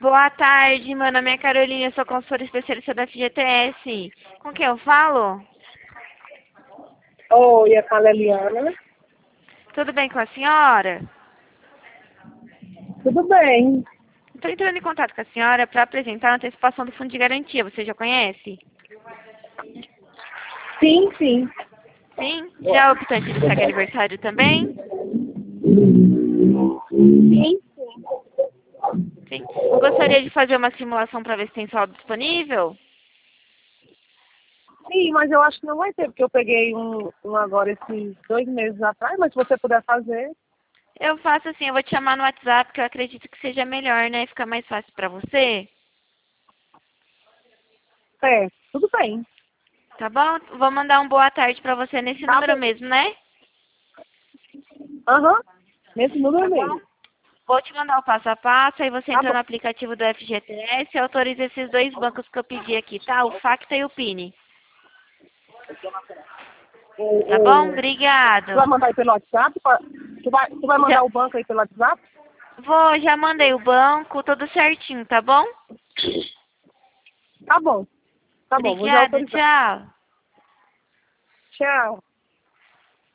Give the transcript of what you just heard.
Boa tarde, meu nome é Carolina, eu sou consultora especialista da FGTS. Com quem eu falo? Oi, a fala é Eliana. Tudo bem com a senhora? Tudo bem? Estou entrando em contato com a senhora para apresentar a antecipação do fundo de garantia. Você já conhece? Sim, sim. Sim? Já é optante de segue aniversário também? Sim, Sim. Gostaria de fazer uma simulação para ver se tem saldo disponível? sim, mas eu acho que não vai ter, porque eu peguei um agora esses 2 meses atrás, mas se você puder fazer, Eu faço assim, eu vou te chamar no WhatsApp, que eu acredito que seja melhor, né? Fica mais fácil para você. tudo bem. Tá bom? Vou mandar um boa tarde para você nesse Tá número bom. mesmo, né? Aham, nesse número Tá bom? mesmo. Vou te mandar o passo a passo, aí você Tá entra bom. no aplicativo do FGTS e autoriza esses dois bancos que eu pedi aqui, tá? O Facta e o Pini. Tá bom? Tu vai Obrigado. mandar aí pelo WhatsApp? Tu vai Já, mandar o banco aí pelo WhatsApp? já mandei o banco, tudo certinho, tá bom? Tá bom. Tá bom, vou já Obrigada, autorizar. tchau. Tchau.